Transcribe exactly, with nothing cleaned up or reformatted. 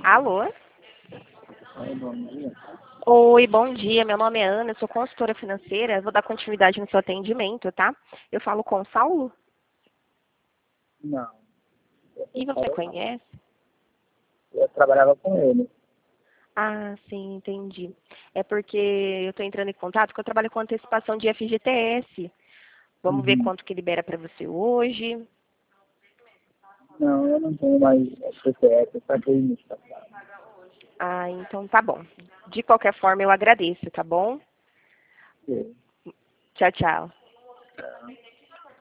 Alô? Oi, bom dia. Oi, bom dia. Meu nome é Ana, eu sou consultora financeira. Vou dar continuidade no seu atendimento, tá? Eu falo com o Saulo. Não, eu E não você falo não. conhece? Eu trabalhava com ele. Ah, sim, entendi. É porque eu estou entrando em contato porque eu trabalho com antecipação de F G T S. Vamos ver Uhum. quanto que libera para você hoje. Não, eu não tenho mais C P F, eu saquei no passado. Ah, então tá bom. De qualquer forma, eu agradeço, tá bom? Ok. Tchau, tchau. Tá.